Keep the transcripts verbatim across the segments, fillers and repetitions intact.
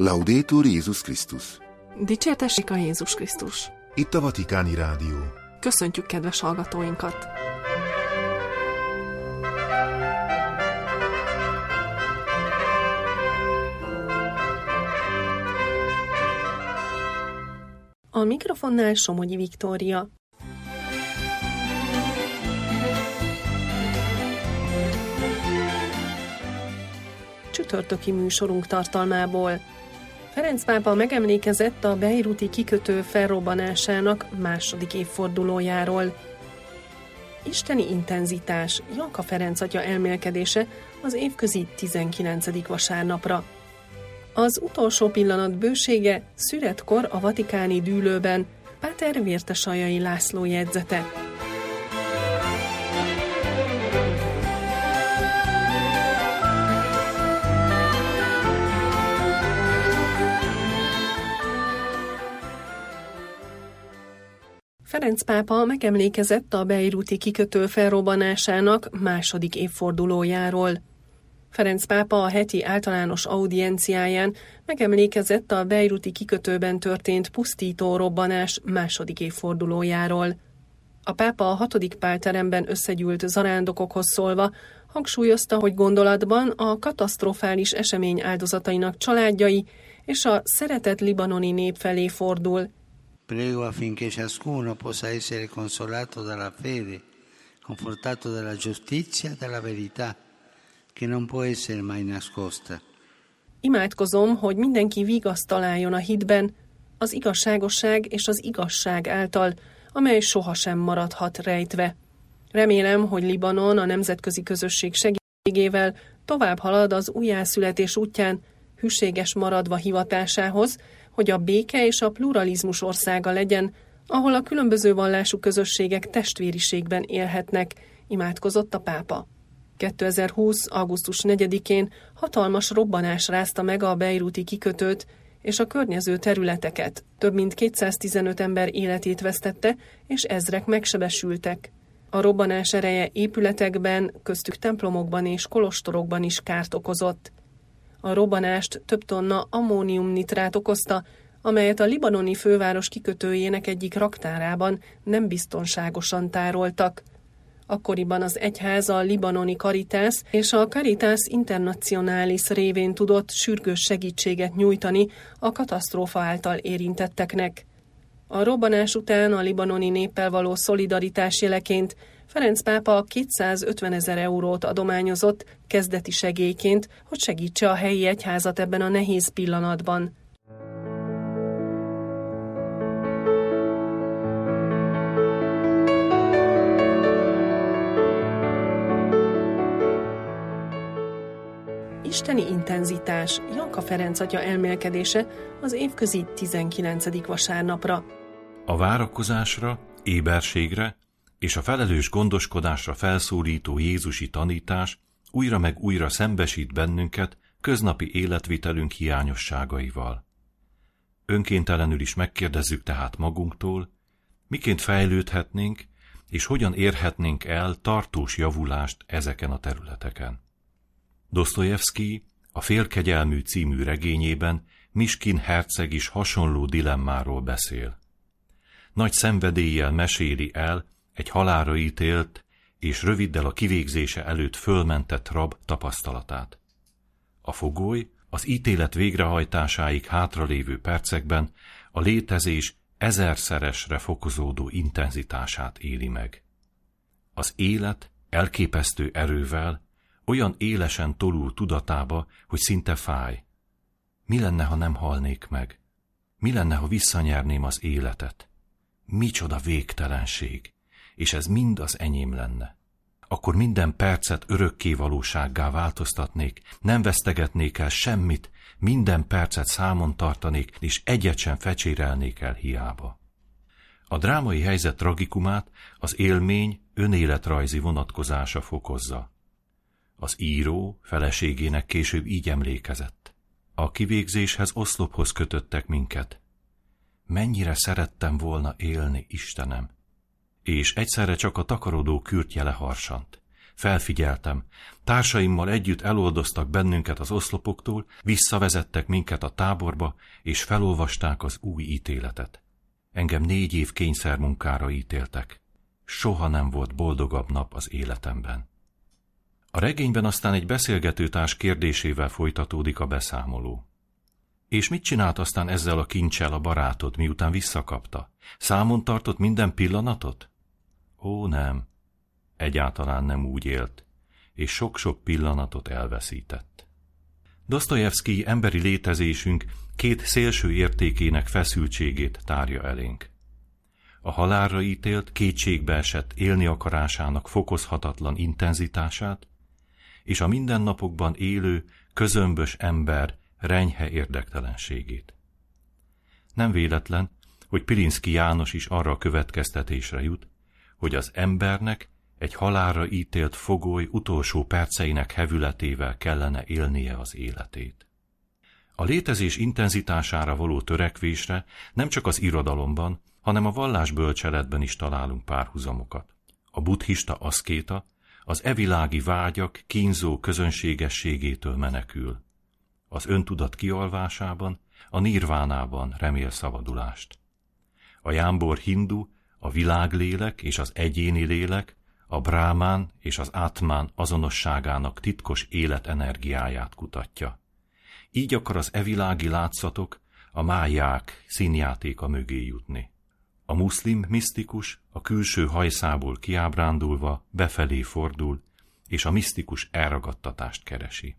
Laudetur Jézus Krisztus. Dicsértessék a Jézus Krisztus. Itt a Vatikáni Rádió. Köszöntjük kedves hallgatóinkat! A mikrofonnál Somogyi Viktória. Csütörtöki műsorunk tartalmából. Ferenc pápa megemlékezett a bejruti kikötő felrobbanásának második évfordulójáról. Isteni intenzitás, Janka Ferenc atya elmélkedése az évközi tizenkilencedik vasárnapra. Az utolsó pillanat bősége szüretkor a vatikáni dűlőben, Páter Vértesajai László jegyzete. Ferenc pápa megemlékezett a bejruti kikötő felrobbanásának második évfordulójáról. Ferenc pápa a heti általános audienciáján megemlékezett a bejruti kikötőben történt pusztító robbanás második évfordulójáról. A pápa a hatodik pálteremben összegyűlt zarándokokhoz szólva hangsúlyozta, hogy gondolatban a katasztrofális esemény áldozatainak családjai és a szeretett libanoni nép felé fordul. Prego affinché ciascuno possa essere consolato dalla fede, confortato dalla giustizia, dalla verità, che non può essere mai nascosta. Imádkozom, hogy mindenki vigaszt találjon a hitben, az igazságosság és az igazság által, amely sohasem maradhat rejtve. Remélem, hogy Libanon a nemzetközi közösség segítségével tovább halad az újjászületés útján, hűséges maradva hivatásához, hogy a béke és a pluralizmus országa legyen, ahol a különböző vallású közösségek testvériségben élhetnek, imádkozott a pápa. kétezer-húsz. augusztus negyedikén hatalmas robbanás rázta meg a bejruti kikötőt és a környező területeket. Több mint kétszáztizenöt ember életét vesztette, és ezrek megsebesültek. A robbanás ereje épületekben, köztük templomokban és kolostorokban is kárt okozott. A robbanást több tonna ammóniumnitrát okozta, amelyet a libanoni főváros kikötőjének egyik raktárában nem biztonságosan tároltak. Akkoriban az egyház a libanoni Caritas és a Caritas Internationalis révén tudott sürgős segítséget nyújtani a katasztrófa által érintetteknek. A robbanás után a libanoni néppel való szolidaritás jeleként Ferenc pápa kétszázötvenezer eurót adományozott kezdeti segélyként, hogy segítse a helyi egyházat ebben a nehéz pillanatban. Isteni intenzitás, Janka Ferenc atya elmélkedése az évközi tizenkilencedik vasárnapra. A várakozásra, éberségre és a felelős gondoskodásra felszólító jézusi tanítás újra meg újra szembesít bennünket köznapi életvitelünk hiányosságaival. Önkéntelenül is megkérdezzük tehát magunktól, miként fejlődhetnénk, és hogyan érhetnénk el tartós javulást ezeken a területeken. Dosztojevszkij a Félkegyelmű című regényében Miskin herceg is hasonló dilemmáról beszél. Nagy szenvedéllyel meséli el egy halálra ítélt és röviddel a kivégzése előtt fölmentett rab tapasztalatát. A fogoly az ítélet végrehajtásáig hátralévő percekben a létezés ezerszeresre fokozódó intenzitását éli meg. Az élet elképesztő erővel olyan élesen tolul tudatába, hogy szinte fáj. Mi lenne, ha nem halnék meg? Mi lenne, ha visszanyerném az életet? Micsoda végtelenség, és ez mind az enyém lenne. Akkor minden percet örökké valósággá változtatnék, nem vesztegetnék el semmit, minden percet számon tartanék, és egyet sem fecsérelnék el hiába. A drámai helyzet tragikumát az élmény önéletrajzi vonatkozása fokozza. Az író feleségének később így emlékezett. A kivégzéshez oszlophoz kötöttek minket. Mennyire szerettem volna élni, Istenem! És egyszerre csak a takarodó kürtje leharsant. felfigyeltem. Társaimmal együtt eloldoztak bennünket az oszlopoktól, visszavezettek minket a táborba, és felolvasták az új ítéletet. Engem négy év kényszermunkára ítéltek. Soha nem volt boldogabb nap az életemben. A regényben aztán egy beszélgetőtárs kérdésével folytatódik a beszámoló. És mit csinált aztán ezzel a kincsel a barátod, miután visszakapta? Számon tartott minden pillanatot? Ó, nem. Egyáltalán nem úgy élt, és sok-sok pillanatot elveszített. Dosztojevszkij emberi létezésünk két szélső értékének feszültségét tárja elénk. A halálra ítélt, kétségbeesett élni akarásának fokozhatatlan intenzitását, és a mindennapokban élő, közömbös ember renyhe érdektelenségét. Nem véletlen, hogy Pilinszky János is arra a következtetésre jut, hogy az embernek egy halálra ítélt fogoly utolsó perceinek hevületével kellene élnie az életét. A létezés intenzitására való törekvésre nem csak az irodalomban, hanem a vallásbölcseletben is találunk párhuzamokat. A buddhista aszkéta az evilági vágyak kínzó közönségességétől menekül. Az öntudat kialvásában, a nirvánában remél szabadulást. A jámbor hindu a világlélek és az egyéni lélek, a brámán és az átmán azonosságának titkos életenergiáját kutatja. Így akar az evilági látszatok, a máják színjátéka mögé jutni. A muszlim misztikus a külső hajszából kiábrándulva befelé fordul, és a misztikus elragadtatást keresi.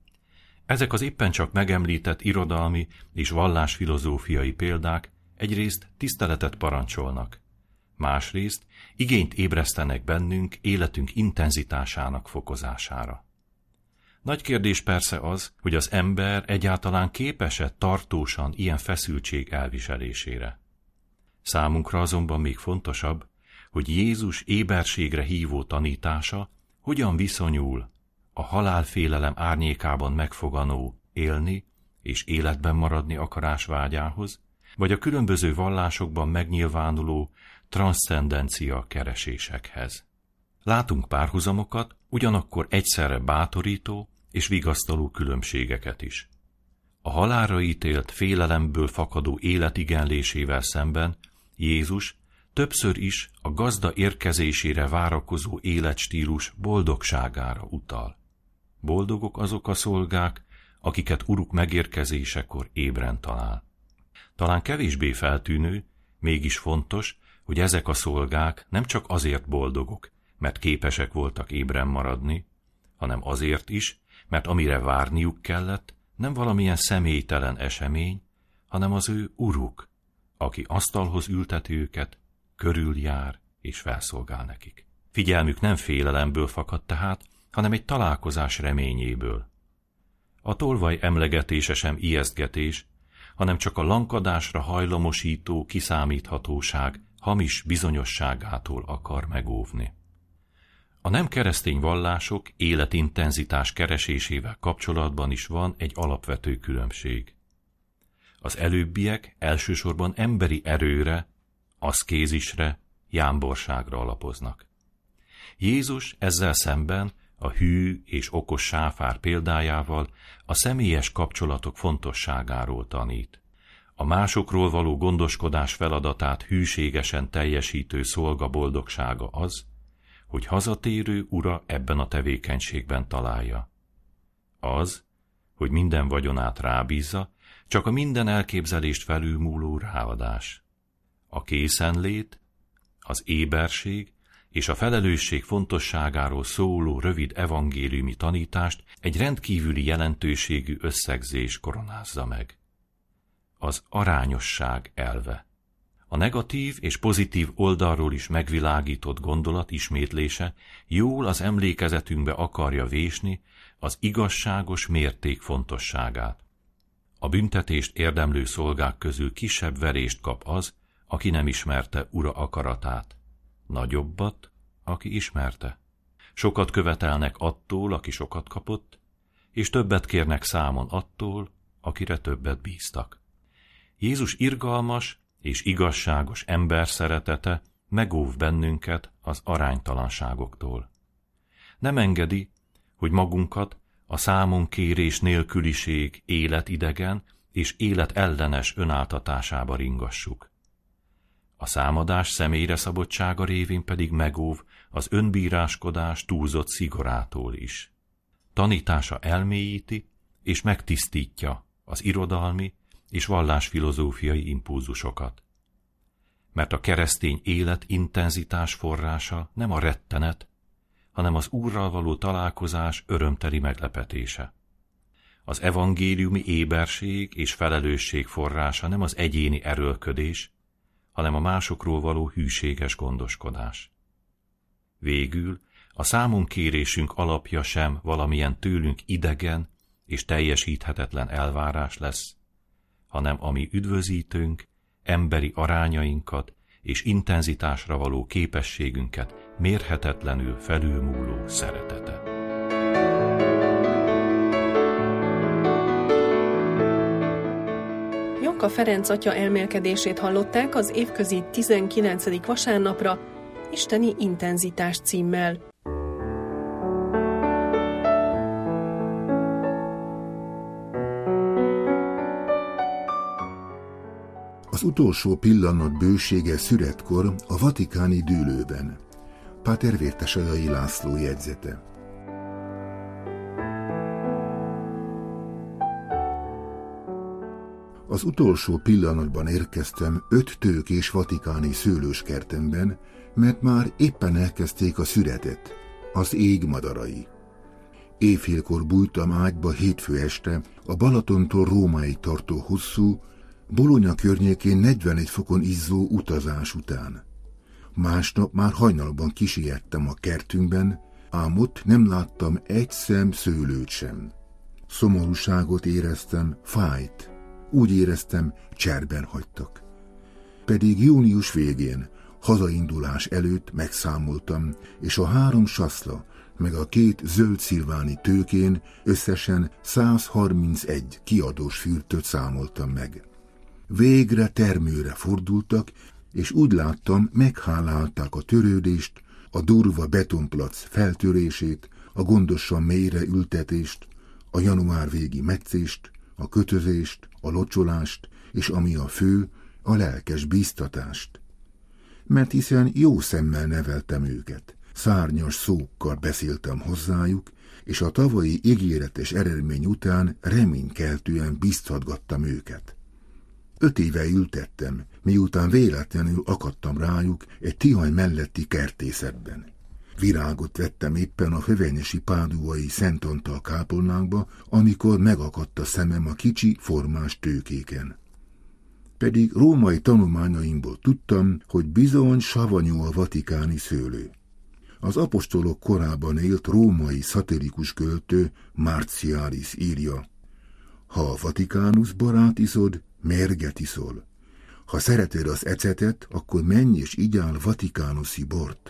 Ezek az éppen csak megemlített irodalmi és vallásfilozófiai példák egyrészt tiszteletet parancsolnak, másrészt igényt ébresztenek bennünk életünk intenzitásának fokozására. Nagy kérdés persze az, hogy az ember egyáltalán képes-e tartósan ilyen feszültség elviselésére. Számunkra azonban még fontosabb, hogy Jézus éberségre hívó tanítása hogyan viszonyul a halálfélelem árnyékában megfoganó élni és életben maradni akarás vágyához, vagy a különböző vallásokban megnyilvánuló transzcendencia keresésekhez. Látunk párhuzamokat, ugyanakkor egyszerre bátorító és vigasztaló különbségeket is. A halálra ítélt félelemből fakadó életigenlésével szemben Jézus többször is a gazda érkezésére várakozó életstílus boldogságára utal. Boldogok azok a szolgák, akiket uruk megérkezésekor ébren talál. Talán kevésbé feltűnő, mégis fontos, hogy ezek a szolgák nem csak azért boldogok, mert képesek voltak ébren maradni, hanem azért is, mert amire várniuk kellett, nem valamilyen személytelen esemény, hanem az ő uruk, aki asztalhoz ülteti őket, körüljár és felszolgál nekik. Figyelmük nem félelemből fakad tehát, hanem egy találkozás reményéből. A tolvaj emlegetése sem ijesztgetés, hanem csak a lankadásra hajlamosító kiszámíthatóság hamis bizonyosságától akar megóvni. A nem keresztény vallások életintenzitás keresésével kapcsolatban is van egy alapvető különbség. Az előbbiek elsősorban emberi erőre, aszkézisre, jámborságra alapoznak. Jézus ezzel szemben a hű és okos sáfár példájával a személyes kapcsolatok fontosságáról tanít. A másokról való gondoskodás feladatát hűségesen teljesítő szolga boldogsága az, hogy hazatérő ura ebben a tevékenységben találja. Az, hogy minden vagyonát rábízza, csak a minden elképzelést felülmúló ráadás. A készenlét, az éberség és a felelősség fontosságáról szóló rövid evangéliumi tanítást egy rendkívüli jelentőségű összegzés koronázza meg. Az arányosság elve. A negatív és pozitív oldalról is megvilágított gondolat ismétlése jól az emlékezetünkbe akarja vésni az igazságos mérték fontosságát. A büntetést érdemlő szolgák közül kisebb verést kap az, aki nem ismerte ura akaratát. Nagyobbat, aki ismerte. Sokat követelnek attól, aki sokat kapott, és többet kérnek számon attól, akire többet bíztak. Jézus irgalmas és igazságos ember szeretete megóv bennünket az aránytalanságoktól. Nem engedi, hogy magunkat a számon kérés nélküliség életidegen és életellenes önáltatásába ringassuk. A számadás személyre szabottsága révén pedig megóv az önbíráskodás túlzott szigorától is. Tanítása elmélyíti és megtisztítja az irodalmi és vallásfilozófiai impulzusokat. Mert a keresztény élet intenzitás forrása nem a rettenet, hanem az Úrral való találkozás örömteli meglepetése. Az evangéliumi éberség és felelősség forrása nem az egyéni erőlködés, hanem a másokról való hűséges gondoskodás. Végül a számonkérésünk alapja sem valamilyen tőlünk idegen és teljesíthetetlen elvárás lesz, hanem a mi üdvözítőnk emberi arányainkat és intenzitásra való képességünket mérhetetlenül felülmúló szeretete. Janka Ferenc atya elmélkedését hallották az évközi tizenkilencedik vasárnapra, Isteni intenzitás címmel. Az utolsó pillanat bősége szüretkor a vatikáni dűlőben. Páter Vértesajai László jegyzete. Az utolsó pillanatban érkeztem öt tőkés vatikáni szőlőskertemben, mert már éppen elkezdték a szüretet, az ég madarai. Éjfélkor bújtam ágyba hétfő este a Balatontól Rómáig tartó hosszú, Bologna környékén negyvenegy fokon izzó utazás után. Másnap már hajnalban kisiettem a kertünkben, ám ott nem láttam egy szem szőlőt sem. Szomorúságot éreztem, fájt. Úgy éreztem, cserben hagytak. Pedig június végén, hazaindulás előtt megszámoltam, és a három saszla, meg a két zöld szilváni tőkén összesen száz harmincegy kiadós fürtöt számoltam meg. Végre termőre fordultak, és úgy láttam, meghálálták a törődést, a durva betonplac feltörését, a gondosan mélyre ültetést, a január végi metszést, a kötözést, a locsolást, és ami a fő, a lelkes bíztatást. Mert hiszen jó szemmel neveltem őket, szárnyas szókkal beszéltem hozzájuk, és a tavalyi ígéretes eredmény után reménykeltően bíztatgattam őket. Öt éve ültettem, miután véletlenül akadtam rájuk egy Tihany melletti kertészetben. Virágot vettem éppen a hövenyesi páduai Szent Antal kápolnákba, amikor megakadt a szemem a kicsi, formás tőkéken. Pedig római tanulmányaimból tudtam, hogy bizony savanyú a vatikáni szőlő. Az apostolok korában élt római szatirikus költő Martialis írja: ha a Vatikánus barát iszod, mérget iszol. Ha szereted az ecetet, akkor menj és igyál vatikánuszi bort.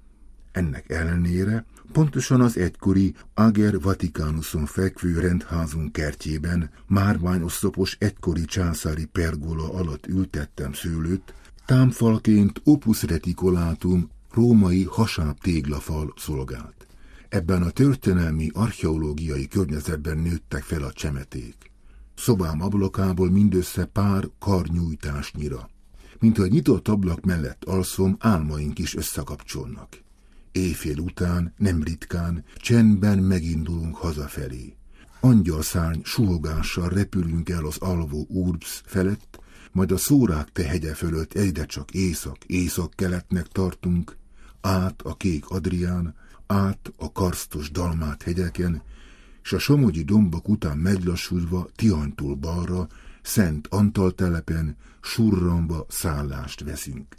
Ennek ellenére pontosan az egykori Ager Vaticanuson fekvő rendházunk kertjében márványoszlopos egykori császári pergola alatt ültettem szőlőt, támfalként opus reticulatum római hasáb téglafal szolgált. Ebben a történelmi archeológiai környezetben nőttek fel a csemeték. Szobám ablakából mindössze pár karnyújtásnyira. Mint a nyitott ablak mellett alszom, álmaink is összekapcsolnak. Éjfél után, nem ritkán, csendben megindulunk hazafelé. Angyalszárny suhogással repülünk el az alvó Urbs felett, majd a Szórák tehegye fölött egyre csak észak, észak-keletnek tartunk, át a kék Adrián, át a karsztos Dalmát hegyeken, s a somogyi dombok után meglassulva Tihanytól balra, Szent Antal telepen surranva szállást veszünk.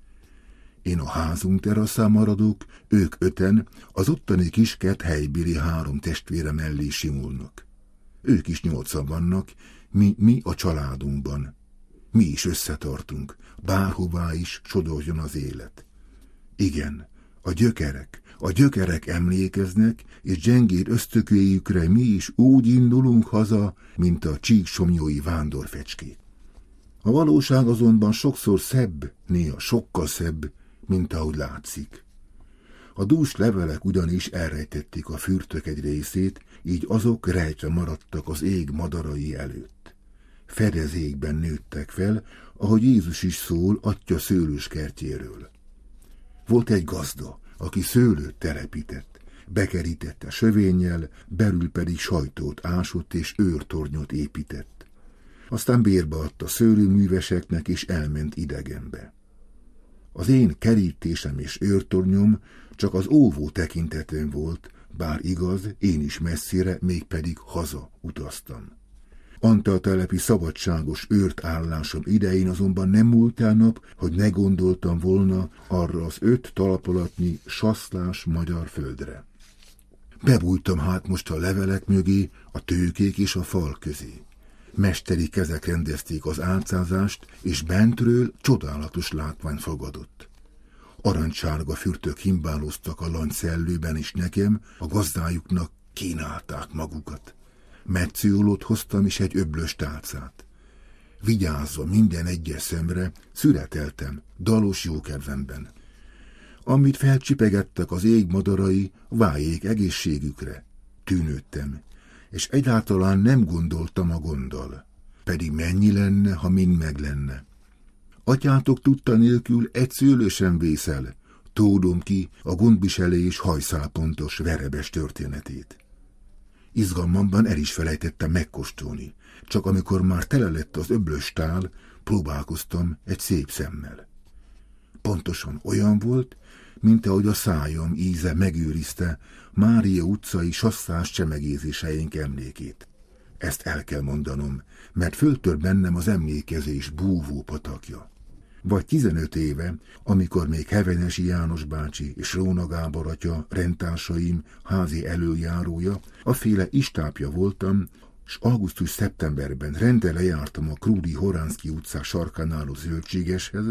Én a házunk teraszán maradok, ők öten, az ottani kiskert helybéli három testvére mellé simulnak. Ők is nyolcan vannak, mi, mi a családunkban. Mi is összetartunk, bárhová is sodorjon az élet. Igen, a gyökerek, a gyökerek emlékeznek, és gyengéd ösztökéjükre mi is úgy indulunk haza, mint a csíksomjói vándorfecskék. A valóság azonban sokszor szebb, néha sokkal szebb, mint ahogy látszik. A dús levelek ugyanis elrejtették a fürtök egy részét, így azok rejtve maradtak az ég madarai előtt. Fedezékben nőttek fel, ahogy Jézus is szól Atya szőlőskertjéről. Volt egy gazda, aki szőlőt telepített, bekerítette sövénnyel, belül pedig sajtót ásott és őrtornyot épített. Aztán bérbe adta szőlőműveseknek és elment idegenbe. Az én kerítésem és őrtornyom csak az óvó tekintetén volt, bár igaz, én is messzire, mégpedig haza utaztam. Antaltelepi szabadságos őrt állásom idején azonban nem múlt el nap, hogy ne gondoltam volna arra az öt talpalatnyi saszlás magyar földre. Bebújtam hát most a levelek mögé, a tőkék és a fal közé. Mesteri kezek rendezték az álcázást, és bentről csodálatos látvány fogadott. Arancsárga fürtök himbáloztak a lancszellőben, és nekem, a gazdájuknak kínálták magukat. Metszőolót hoztam és egy öblös tálcát. Vigyázva minden egyes szemre, szüreteltem, dalos jókedvemben. Amit felcsipegettek az ég madarai, váljék egészségükre. Tűnődtem, és egyáltalán nem gondoltam a gonddal. Pedig mennyi lenne, ha mind meg lenne. Atyátok tudta nélkül egy szőlő sem vészel, tódom ki a gondviselés hajszálpontos verebes történetét. Izgalmamban el is felejtettem megkóstolni, csak amikor már tele lett az öblös tál, próbálkoztam egy szép szemmel. Pontosan olyan volt, mint ahogy a szájam íze megőrizte Mária utcai sasszás csemegézéseink emlékét. Ezt el kell mondanom, mert föltör bennem az emlékezés búvó patakja. Vagy tizenöt éve, amikor még Hevenesi János bácsi és Róna Gábor atya rendtársaim házi előjárója, aféle istápja voltam, s augusztus-szeptemberben rendre lejártam a Krúdi Horánszky utcá sarkán álló zöldségeshez,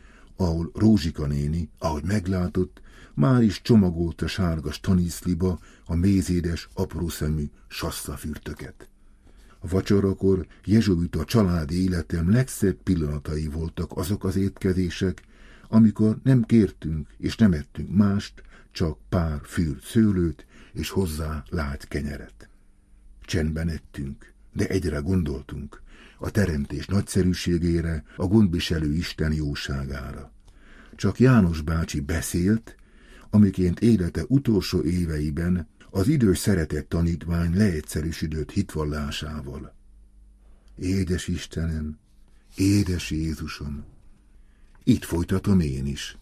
ahol Rózsika néni, ahogy meglátott, már is csomagolta sárga staniszliba a mézédes, aprószemű sasszafürtöket. A vacsorakor jezsuita családi életem legszebb pillanatai voltak azok az étkezések, amikor nem kértünk és nem ettünk mást, csak pár fűrt szőlőt és hozzá lágy kenyeret. Csendben ettünk, de egyre gondoltunk, a teremtés nagyszerűségére, a gondviselő Isten jóságára. Csak János bácsi beszélt, amiként élete utolsó éveiben az idős szeretett tanítvány leegyszerűsödött hitvallásával. Édes Istenem, édes Jézusom, itt folytatom én is.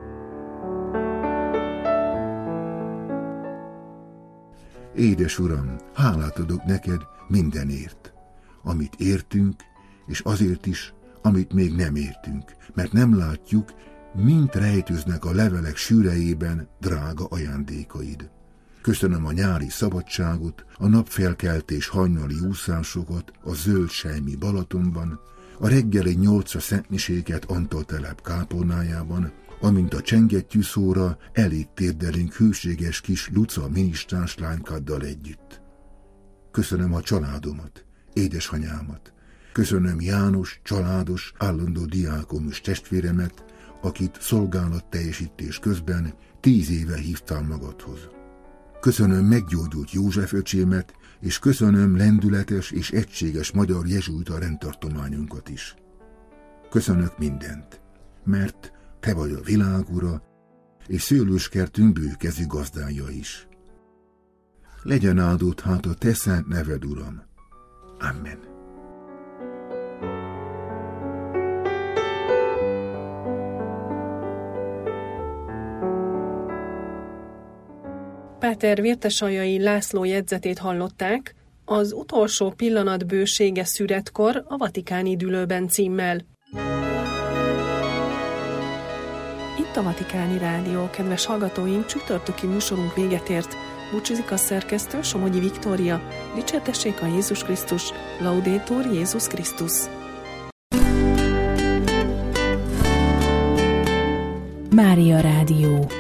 Édes Uram, hálát adok neked mindenért, amit értünk, és azért is, amit még nem értünk, mert nem látjuk, mint rejtőznek a levelek sűrejében drága ajándékaid. Köszönöm a nyári szabadságot, a napfelkeltés hajnali úszásokat a zöld sejmi Balatonban, a reggeli nyolcra szentmiséket Antaltelep kápolnájában, amint a csengettyűszóra elét térdelünk hűséges kis Luca minisztráns lánykáddal együtt. Köszönöm a családomat, édesanyámat, köszönöm János, családos, állandó diákonus testvéremet, akit szolgálatteljesítés közben tíz éve hívtál magadhoz. Köszönöm meggyógyult József öcsémet, és köszönöm lendületes és egységes magyar jezsuita rendtartományunkat is. Köszönök mindent, mert te vagy a világ ura, és szőlőskertünk bőkezű gazdája is. Legyen áldott hát a te szent neved, Uram. Amen. Páter Vértesaljai László jegyzetét hallották, az utolsó pillanat bősége szüretkor a Vatikáni Dülőben címmel. Itt a Vatikáni Rádió, kedves hallgatóink, csütörtöki műsorunk véget ért. Búcsúzik a szerkesztő, Somogyi Viktória. Dicsértessék a Jézus Krisztus, Laudetur Jézus Krisztus. Mária Rádió.